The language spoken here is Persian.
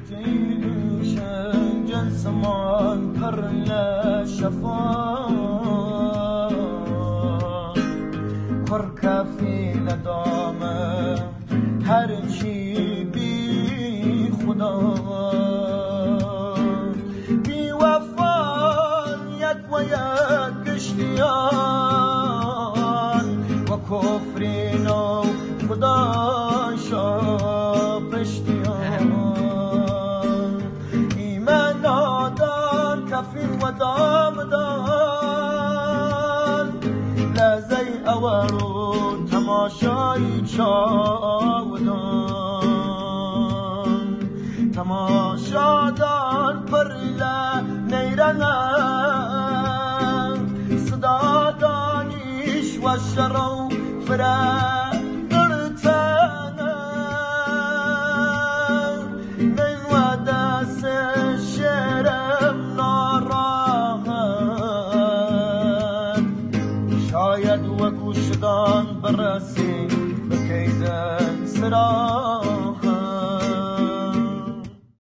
تيدوشن جنس مان پر لشفا پر کفی ندامه هر چی بی خدا بی وفایت و یک کشتیان و کفرین و خدا شا پشتیان ایمن آدان کفین و دامدان لزی اورو تماشایی چاودان تماشادان پرله نیرنم صدا دانیش و شرو فرد من و دست شرم ناراحت شاید و گوشدان برسی بکیدن سرا